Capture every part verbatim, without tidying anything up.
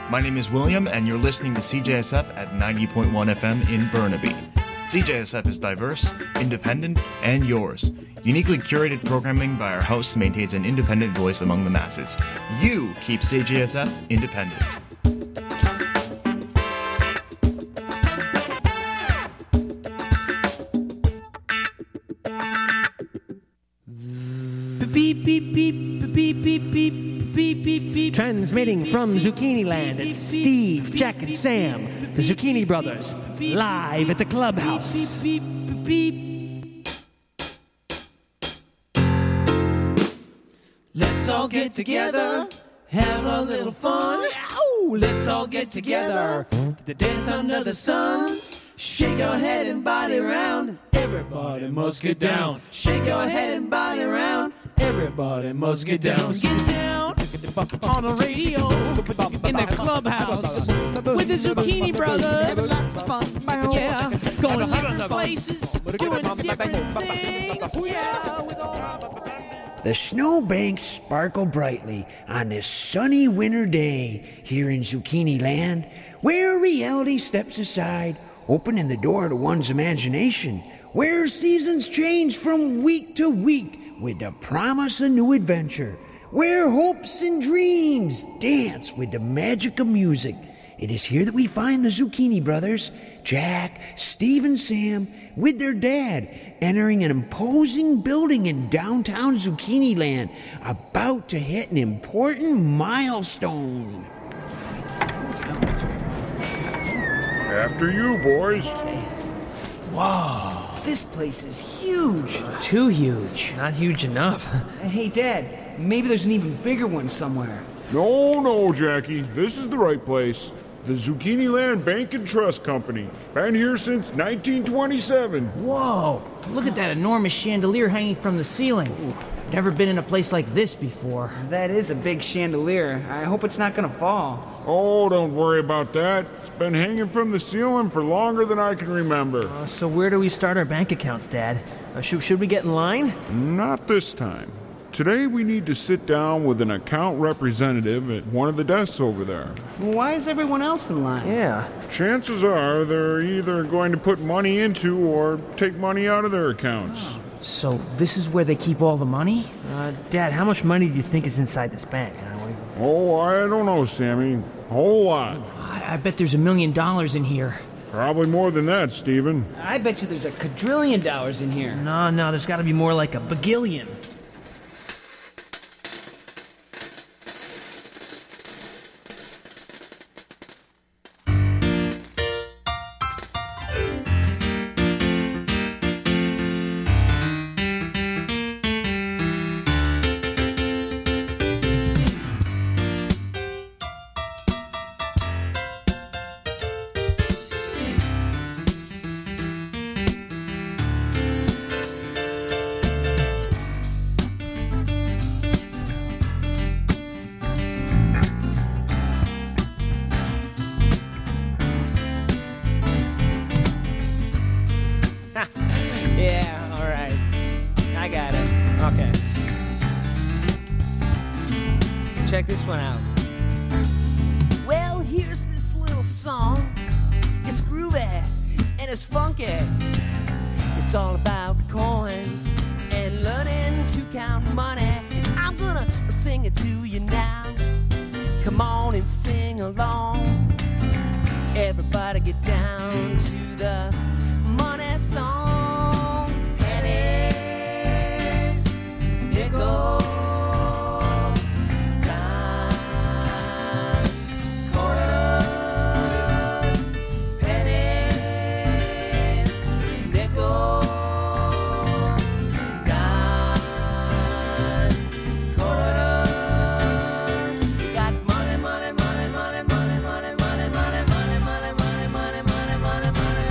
My name is William, and you're listening to C J S F at ninety point one F M in Burnaby. C J S F is diverse, independent, and yours. Uniquely curated programming by our hosts maintains an independent voice among the masses. You keep C J S F independent. Beep, beep, beep, beep, beep, beep, beep, beep, beep. Transmitting from Zucchini Land, it's Steve, Jack, and Sam, the Zucchini Brothers, live at the clubhouse. Beep, beep, beep, beep. Let's all get together, have a little fun. Ow! Let's all get together, to dance under the sun. Shake your head and body round. Everybody must get down. Shake your head and body round. Everybody must get down. Get down on the radio in the clubhouse with the Zucchini Brothers. Yeah, going different places, doing different things. Yeah, with all. The snowbanks sparkle brightly on this sunny winter day here in Zucchini Land, where reality steps aside, opening the door to one's imagination, where seasons change from week to week with the promise of new adventure, where hopes and dreams dance with the magic of music. It is here that we find the Zucchini Brothers, Jack, Steve, and Sam, with their dad, entering an imposing building in downtown Zucchini Land, about to hit an important milestone. After you, boys. Whoa, this place is huge. Too huge. Not huge enough. Hey, Dad, maybe there's an even bigger one somewhere. No, no, Jackie. This is the right place. The Zucchini Land Bank and Trust Company. Been here since nineteen twenty-seven. Whoa, look at that enormous chandelier hanging from the ceiling. Never been in a place like this before. That is a big chandelier. I hope it's not gonna fall. Oh, don't worry about that. It's been hanging from the ceiling for longer than I can remember. Uh, so where do we start our bank accounts, Dad? Uh, should, should we get in line? Not this time. Today we need to sit down with an account representative at one of the desks over there. Why is everyone else in line? Yeah. Chances are they're either going to put money into or take money out of their accounts. Oh. So this is where they keep all the money? Uh, Dad, how much money do you think is inside this bank? Uh, we... Oh, I don't know, Sammy. A whole lot. I, I bet there's a million dollars in here. Probably more than that, Stephen. I bet you there's a quadrillion dollars in here. No, no, there's got to be more like a bagillion. Yeah, all right. I got it. Okay. Check this one out. Well, here's this little song. It's groovy and it's funky. It's all about coins and learning to count money. I'm gonna sing it to you now. Come on and sing along. Everybody get down to the money song. Pennies, nickels, dimes, quarters. Pennies, nickels, dimes, quarters. You got money, money, money, money, money, money, money, money, money, money, money, money, money, money, money, money.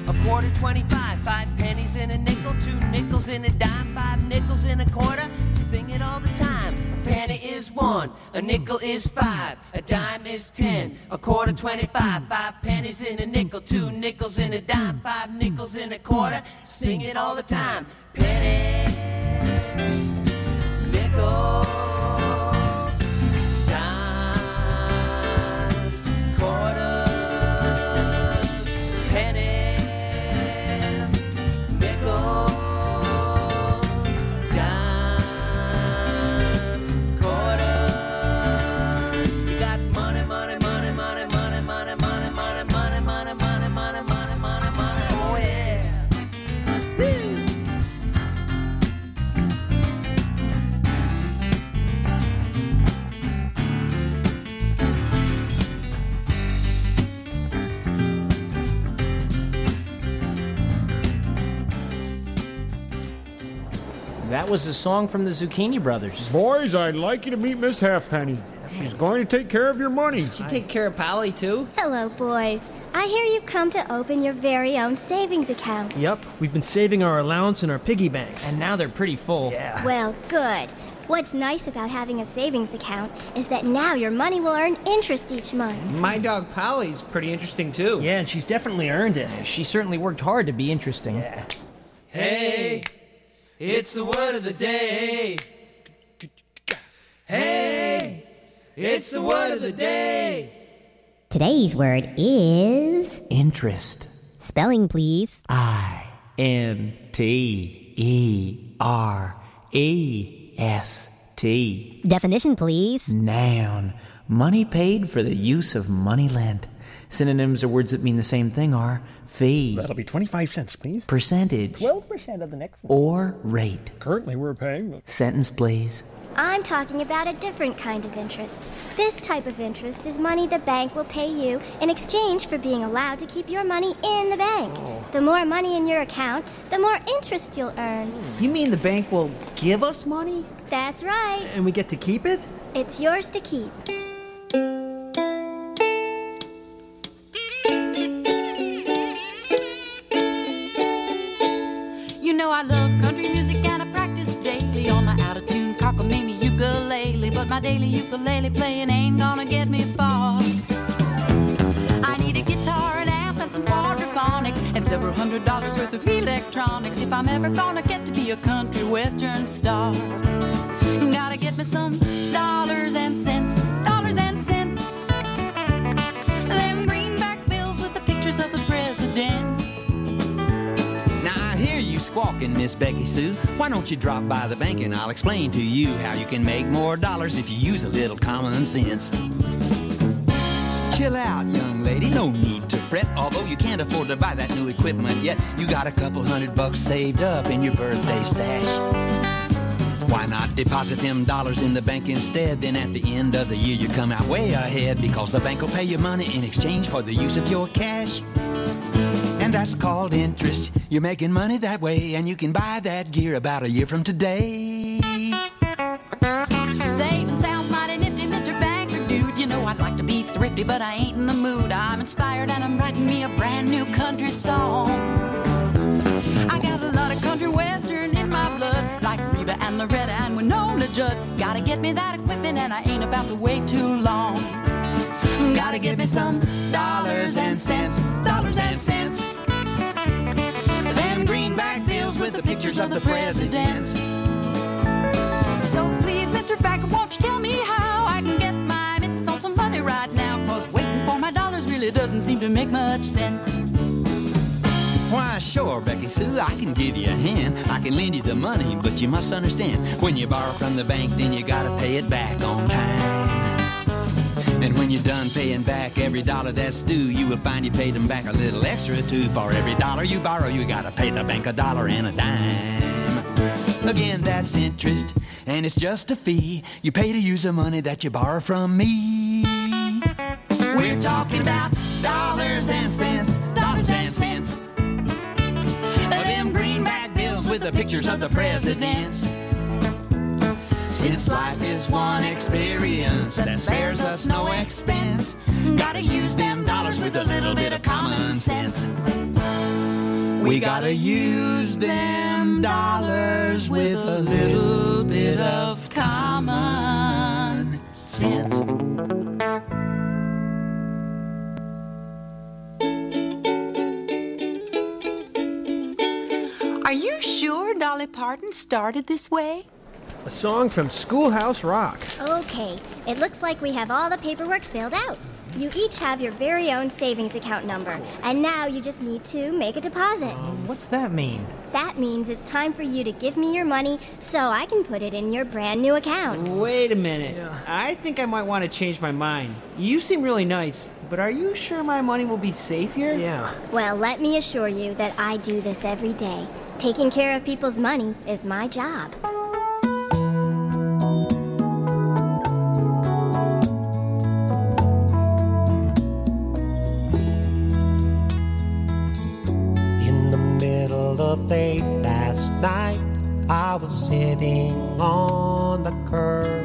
a quarter twenty-five, five pennies in a nickel, two nickels in a dime, five nickels in a quarter. Sing it all the time. A penny is one, a nickel is five, a dime is ten, a quarter twenty-five, five pennies in a nickel, two nickels in a dime, five nickels in a quarter. Sing it all the time. Pennies, nickels, dimes, quarters, pennies, nickels, dimes, quarters. You got money, money, money, money, money, money, money, money, money, money, money, money, money, money, money. Oh yeah. Woo. That was a song from the Zucchini Brothers. Boys, I'd like you to meet Miss Halfpenny. She's going to take care of your money. She take care of Pally, too? Hello, boys. I hear you've come to open your very own savings account. Yep, we've been saving our allowance in our piggy banks. And now they're pretty full. Yeah. Well, good. What's nice about having a savings account is that now your money will earn interest each month. My dog Pally's pretty interesting, too. Yeah, and she's definitely earned it. She certainly worked hard to be interesting. Yeah. Hey, it's the word of the day. Hey, it's the word of the day. Today's word is Interest. spelling, please. I N T E R E S T. Definition, please. Noun. Money paid for the use of money lent. Synonyms or words that mean the same thing are fee, That'll be twenty-five cents, please. percentage, twelve percent of the next one. or rate. Currently, we're paying. Sentence, please. I'm talking about a different kind of interest. This type of interest is money the bank will pay you in exchange for being allowed to keep your money in the bank. The more money in your account, the more interest you'll earn. You mean the bank will give us money? That's right. And we get to keep it? It's yours to keep. You know I love country music and I practice daily on my out-of-tune cockamamie ukulele, but my daily ukulele playing ain't gonna get me far. I need a guitar, an amp, and some quadraphonics, and several hundred dollars worth of electronics if I'm ever gonna get to be a country western star. Gotta get me some dollars and cents, dollars and cents. Them greenback bills with the pictures of the presidents. Now I hear you squawking, Miss Becky Sue. Why don't you drop by the bank and I'll explain to you how you can make more dollars if you use a little common sense. Chill out, young lady, no need to fret. Although you can't afford to buy that new equipment yet, you got a couple hundred bucks saved up in your birthday stash. Why not deposit them dollars in the bank instead? Then at the end of the year you come out way ahead, because the bank will pay you money in exchange for the use of your cash. And that's called interest. You're making money that way, and you can buy that gear about a year from today. Saving sounds mighty nifty, Mister Banker dude. You know I'd like to be thrifty, but I ain't in the mood. I'm inspired and I'm writing me a brand new country song. I got a lot of country western in my blood, like Reba and Loretta and Winona Judd. Gotta get me that equipment and I ain't about to wait too long. Gotta get me some dollars and cents, dollars and cents. Them greenback bills with the pictures of the presidents. So please, Mister Banker, won't you tell me how I can get my mitts on some money right now? Cause waiting for my dollars really doesn't seem to make much sense. Why, sure, Becky Sue, I can give you a hand. I can lend you the money, but you must understand, when you borrow from the bank, then you gotta pay it back on time. And when you're done paying back every dollar that's due, you will find you paid them back a little extra too. For every dollar you borrow, you gotta pay the bank a dollar and a dime. Again, that's interest, and it's just a fee you pay to use the money that you borrow from me. We're talking about dollars and cents, dollars and cents. Them greenback bills with the pictures of the presidents. Since life is one experience that spares us no expense, gotta use them dollars with a little bit of common sense. We gotta use them dollars with a little bit of common sense. Are you sure Dolly Parton started this way? A song from Schoolhouse Rock. Okay, it looks like we have all the paperwork filled out. You each have your very own savings account number, and now you just need to make a deposit. Um, what's that mean? That means it's time for you to give me your money so I can put it in your brand new account. Wait a minute. Yeah. I think I might want to change my mind. You seem really nice, but are you sure my money will be safe here? Yeah. Well, let me assure you that I do this every day. Taking care of people's money is my job. Late last night, I was sitting on the curb.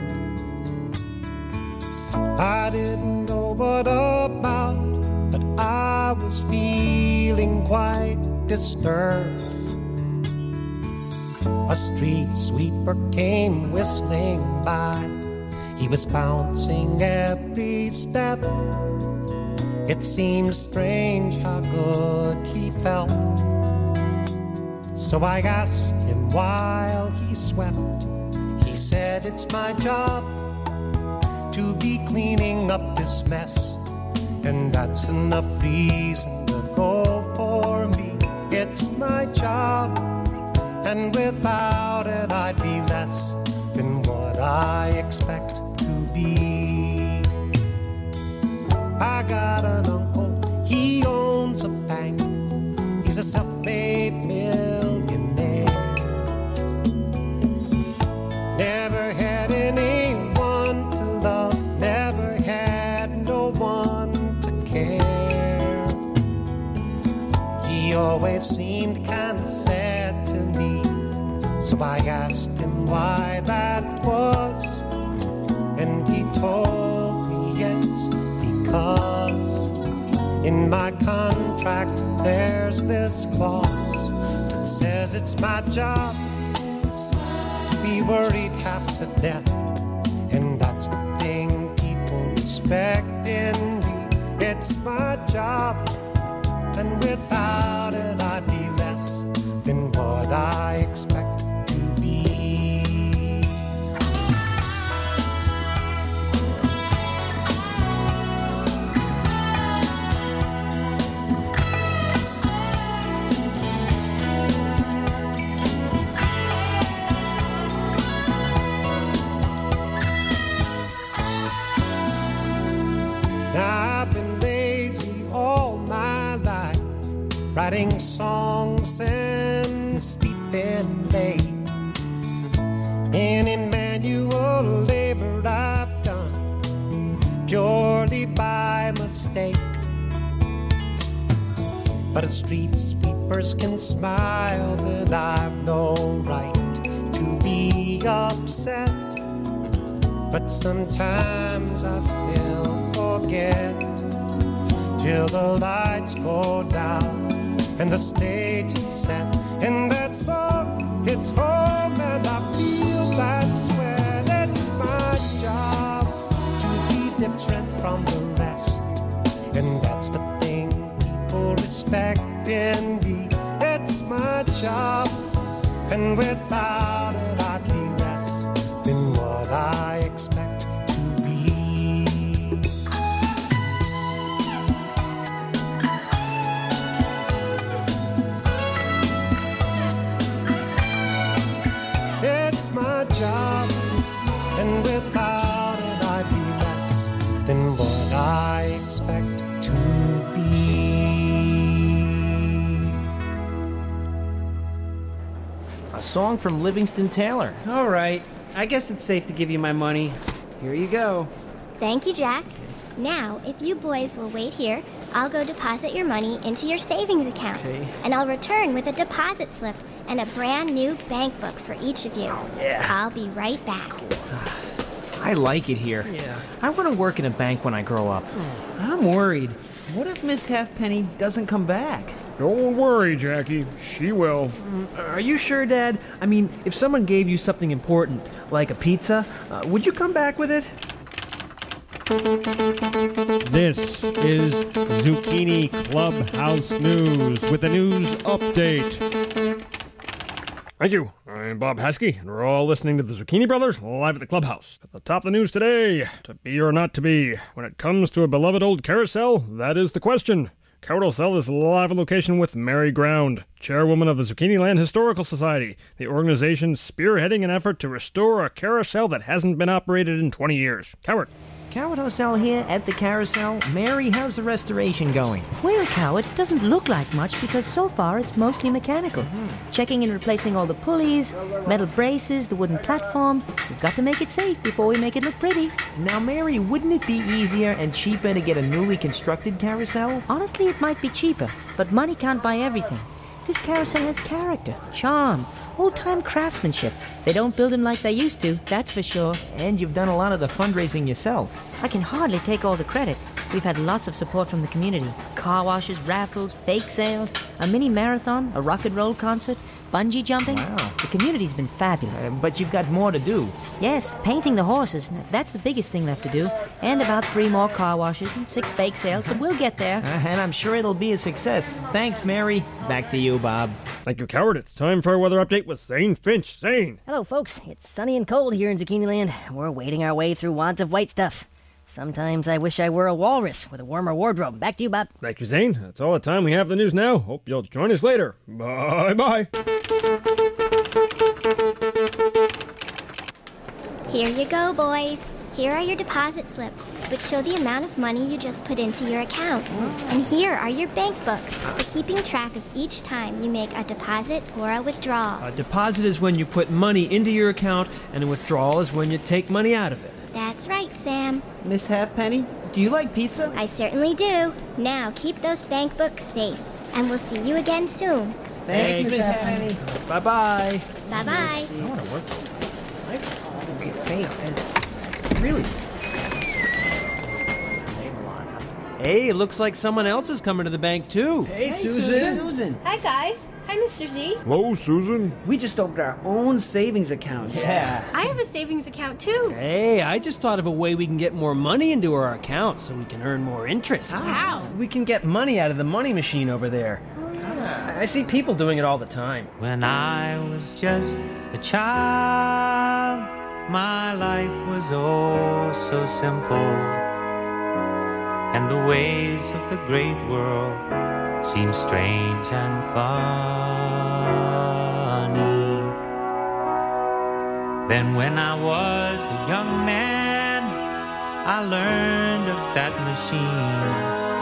I didn't know what about, but I was feeling quite disturbed. A street sweeper came whistling by. He was bouncing every step. It seemed strange how good he felt. So I asked him while he swept. He said, it's my job to be cleaning up this mess, and that's enough reason to go for me. It's my job, and without it I'd be less than what I expect to be. I got an uncle, he owns a bank. He's a self-made millionaire. Never had anyone to love, never had no one to care. He always seemed kind of sad to me, so I asked him why that was, and he told me it's because in my contract there's this clause that says it's my job to be worried half to death, and that's the thing people respect in me. It's my job, and without it I'd be less than what I expect to be. I've been lazy all my life, writing songs and sleeping late. Any manual labor I've done purely by mistake. But if street sweepers can smile, then I've no right to be upset. But sometimes I still forget till the lights go down and the stage is set, and that song hits home and I feel that sweat. It's my job to be different from the rest, and that's the thing people respect in me. It's my job, and without it I'd be less than what I expect to be. It's my job, and without it I'd be less than what I expect to be. A song from Livingston Taylor. All right. I guess it's safe to give you my money. Here you go. Thank you, Jack. Now, if you boys will wait here, I'll go deposit your money into your savings account. Okay. And I'll return with a deposit slip and a brand new bank book for each of you. Yeah. I'll be right back. I like it here. Yeah. I want to work in a bank when I grow up. I'm worried. What if Miss Halfpenny doesn't come back? Don't worry, Jackie. She will. Are you sure, Dad? I mean, if someone gave you something important, like a pizza, uh, would you come back with it? This is Zucchini Clubhouse News with a news update. Thank you. I'm Bob Haskey, and we're all listening to the Zucchini Brothers live at the Clubhouse. At the top of the news today, to be or not to be. When it comes to a beloved old carousel, that is the question. Carousel is live on location with Mary Ground, chairwoman of the Zucchini Land Historical Society, the organization spearheading an effort to restore a carousel that hasn't been operated in twenty years. Coward. Coward Hosel here at the carousel. Mary, how's the restoration going? Well, Coward, it doesn't look like much because so far it's mostly mechanical. Mm-hmm. Checking and replacing all the pulleys, metal braces, the wooden platform. We've got to make it safe before we make it look pretty. Now, Mary, wouldn't it be easier and cheaper to get a newly constructed carousel? Honestly, it might be cheaper, but money can't buy everything. This carousel has character, charm, old-time craftsmanship. They don't build them like they used to, that's for sure. And you've done a lot of the fundraising yourself. I can hardly take all the credit. We've had lots of support from the community. Car washes, raffles, bake sales, a mini marathon, a rock and roll concert, bungee jumping. Wow. The community's been fabulous. Uh, but you've got more to do. Yes, painting the horses. That's the biggest thing left to do. And about three more car washes and six bake sales, but we'll get there. Uh, and I'm sure it'll be a success. Thanks, Mary. Back to you, Bob. Thank you, Coward. It's time for our weather update with Zane Finch. Zane. Hello, folks. It's sunny and cold here in Zucchini Land. We're wading our way through wads of white stuff. Sometimes I wish I were a walrus with a warmer wardrobe. Back to you, Bob. Thank you, Zane. That's all the time we have for the news now. Hope you'll join us later. Bye-bye. Here you go, boys. Here are your deposit slips, which show the amount of money you just put into your account. And here are your bank books for keeping track of each time you make a deposit or a withdrawal. A deposit is when you put money into your account, and a withdrawal is when you take money out of it. That's right, Sam. Miss Halfpenny, do you like pizza? I certainly do. Now keep those bank books safe, and we'll see you again soon. Thanks, Miss Halfpenny. Bye-bye. Bye-bye. I want to work. It's Sam. Really? Hey, it looks like someone else is coming to the bank, too. Hey, hey Susan. Susan. Susan. Hi, guys. Hi, Mister Z. Hello, Susan. We just opened our own savings account. Yeah. I have a savings account, too. Hey, I just thought of a way we can get more money into our account so we can earn more interest. How? We can get money out of the money machine over there. Oh, yeah. I see people doing it all the time. When I was just a child, my life was oh so simple, and the ways of the great world seemed strange and funny. Then when I was a young man, I learned of that machine.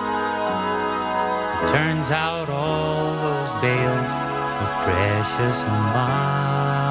It turns out all those bales of precious money.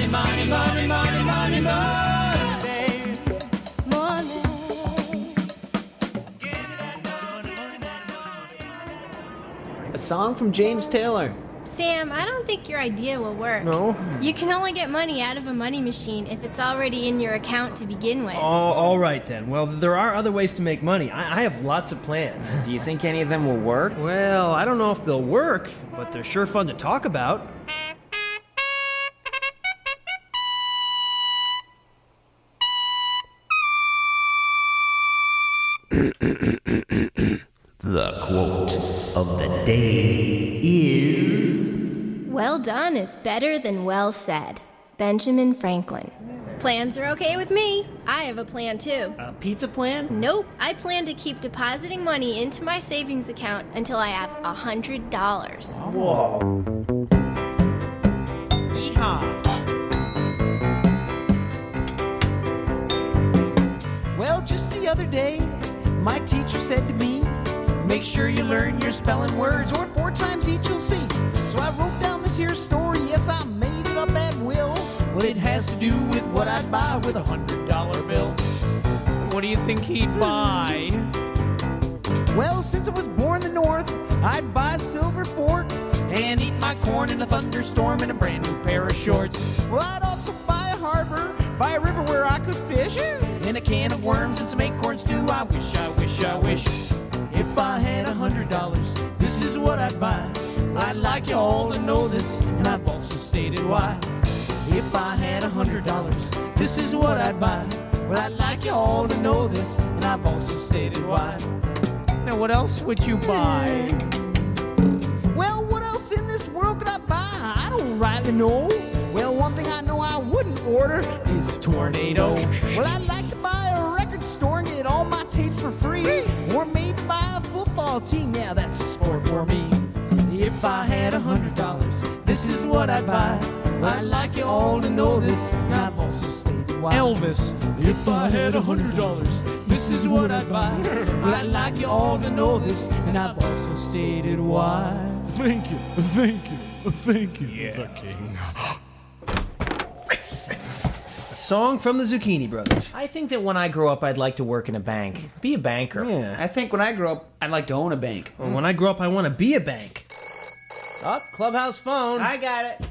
money, money, money, money, money. A song from James Taylor. Sam, I don't think your idea will work. No? You can only get money out of a money machine if it's already in your account to begin with. Oh, all right then. Well, there are other ways to make money. I, I have lots of plans. Do you think any of them will work? Well, I don't know if they'll work, but they're sure fun to talk about. The quote of the day is... Well done is better than well said. Benjamin Franklin. Plans are okay with me. I have a plan too. A pizza plan? Nope. I plan to keep depositing money into my savings account until I have a hundred dollars. Whoa. Yeehaw. Well, just the other day, my teacher said to me, make sure you learn your spelling words, or four times each you'll see. So I wrote down this here story, yes, I made it up at will. Well, it has to do with what I'd buy with a hundred dollar bill. What do you think he'd buy? Well, since I was born in the north, I'd buy a silver fork and eat my corn in a thunderstorm in a brand new pair of shorts. Well, I'd also buy a harbor, buy a river where I could fish, and a can of worms and some acorns too. I wish, I wish, I wish. If I had a hundred dollars, this is what I'd buy. I'd like you all to know this, and I've also stated why. If I had a hundred dollars, this is what I'd buy. Well, I'd like you all to know this, and I've also stated why. Now, what else would you buy? Well, what else in this world could I buy? I don't rightly know. Well, one thing I know I wouldn't order is a tornado. Well, I'd like to buy a record store and get all my tapes for free, or maybe buy a football team. Yeah, that's a sport for me. If I had a hundred dollars, this is what I'd buy. I'd like you all to know this, and I've also stated why. Elvis. If I had a hundred dollars, this is what I'd buy. I'd like you all to know this, and I've also stated why. Thank you, thank you, thank you, yeah. The king. A song from the Zucchini Brothers. I think that when I grow up, I'd like to work in a bank. Be a banker. Yeah. I think when I grow up, I'd like to own a bank. Well, when I grow up, I want to be a bank. Oh, Clubhouse phone. I got it.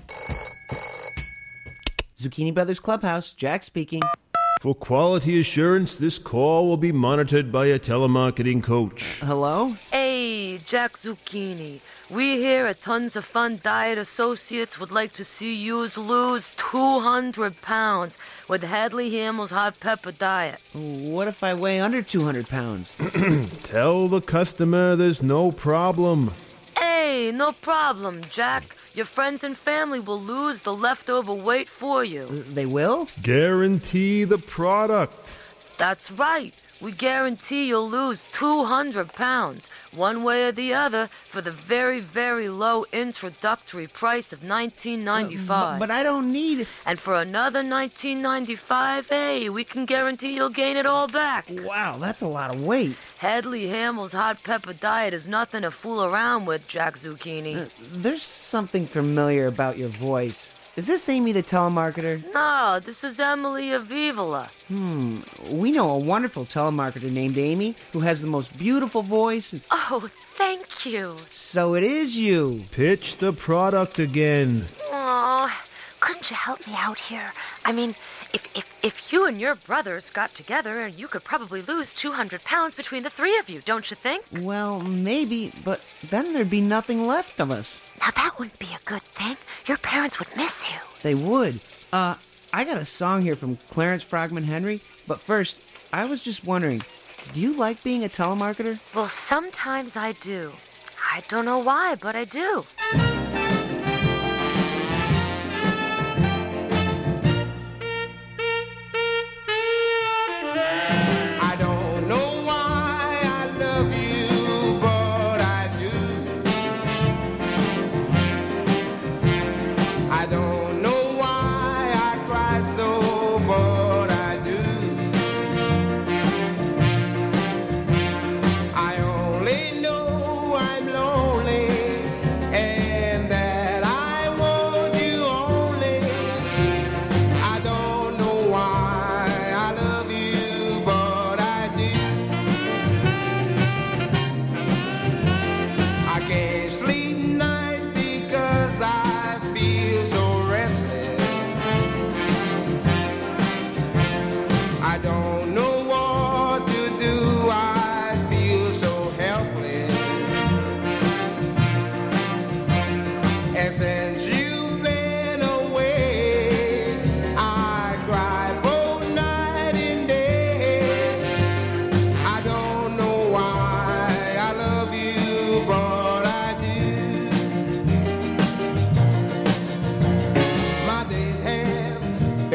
Zucchini Brothers Clubhouse, Jack speaking. For quality assurance, this call will be monitored by a telemarketing coach. Hello? Hey, Jack Zucchini. We here at Tons of Fun Diet Associates would like to see you lose two hundred pounds with Hadley Hamill's Hot Pepper Diet. What if I weigh under two hundred pounds? Tell the customer there's no problem. Hey, no problem, Jack. Your friends and family will lose the leftover weight for you. They will? Guarantee the product. That's right. We guarantee you'll lose two hundred pounds, one way or the other, for the very, very low introductory price of nineteen ninety-five. Uh, but, but I don't need it. And for another nineteen ninety-five, hey, we can guarantee you'll gain it all back. Wow, that's a lot of weight. Hadley Hamill's Hot Pepper Diet is nothing to fool around with, Jack Zucchini. Uh, there's something familiar about your voice. Is this Amy the telemarketer? No, this is Emily Avivola. Hmm, we know a wonderful telemarketer named Amy who has the most beautiful voice. And... Oh, thank you. So it is you. Pitch the product again. Aw, couldn't you help me out here? I mean, if, if, if you and your brothers got together, you could probably lose two hundred pounds between the three of you, don't you think? Well, maybe, but then there'd be nothing left of us. Now that wouldn't be a good thing. Your parents would miss you. They would. Uh, I got a song here from Clarence Frogman Henry, but first, I was just wondering, do you like being a telemarketer? Well, sometimes I do. I don't know why, but I do. I don't know why I love you, but I do. I don't know why I cry so, but I do. I only know I'm lonely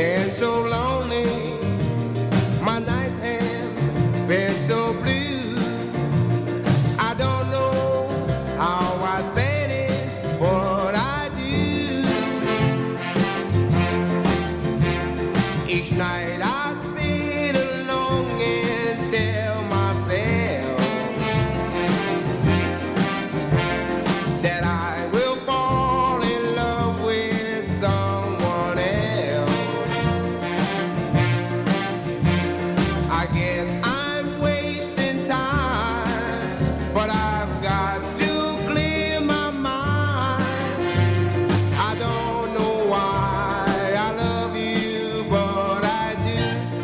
been so lonely. My nights have been so blue. I don't know how I stand it, but I do. Each night I sit alone and tell myself that I will fall in love with someone else. I guess I'm wasting time, but I've got to clear my mind. I don't know why I love you, but I do.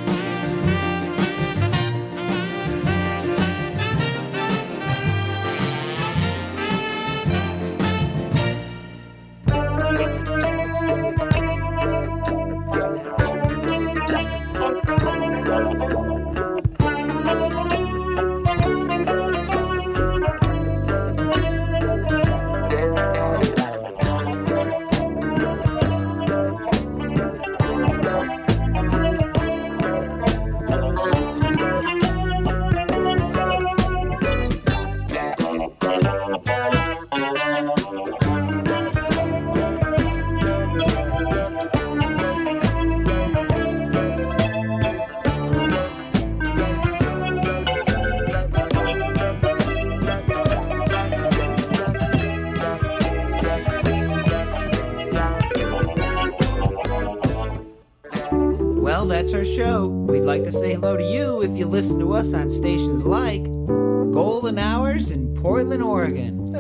Well, that's our show. We'd like to say hello to you if you listen to us on stations like Golden Hours in Portland, Oregon.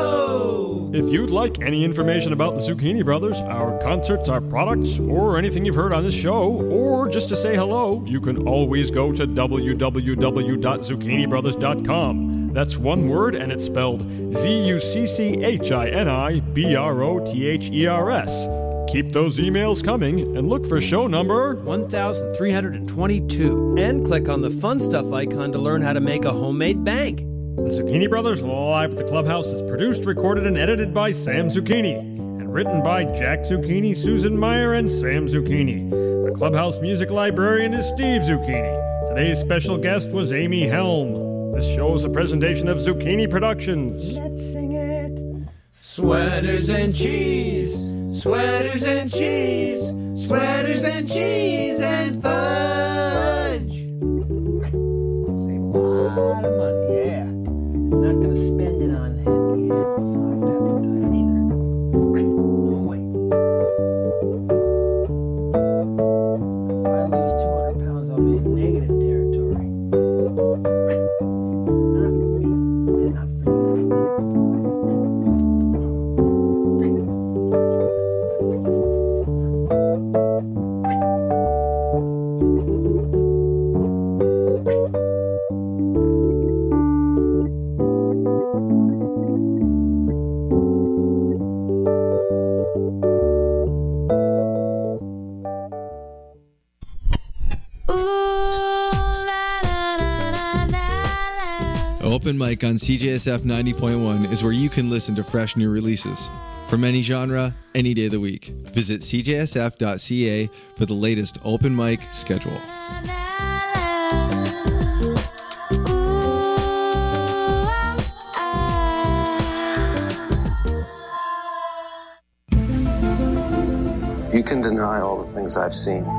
Hello! If you'd like any information about the Zucchini Brothers, our concerts, our products, or anything you've heard on this show, or just to say hello, you can always go to w w w dot zucchini brothers dot com. That's one word, and it's spelled Z U C C H I N I B R O T H E R S. Keep those emails coming and look for show number one thousand three hundred twenty-two. And click on the fun stuff icon to learn how to make a homemade bank. The Zucchini Brothers Live at the Clubhouse is produced, recorded, and edited by Sam Zucchini, and written by Jack Zucchini, Susan Meyer, and Sam Zucchini. The Clubhouse music librarian is Steve Zucchini. Today's special guest was Amy Helm. This show is a presentation of Zucchini Productions. Let's sing it. Sweaters and cheese, sweaters and cheese, sweaters and cheese and fudge. Save a lot of money, yeah. I'm not gonna spend it on animals like that either. No way. If I lose two hundred pounds, I'll be in negative territory. Not for me, and not for you. Open Mic on C J S F ninety point one is where you can listen to fresh new releases. From any genre, any day of the week. Visit c j s f dot c a for the latest Open Mic schedule. You can deny all the things I've seen.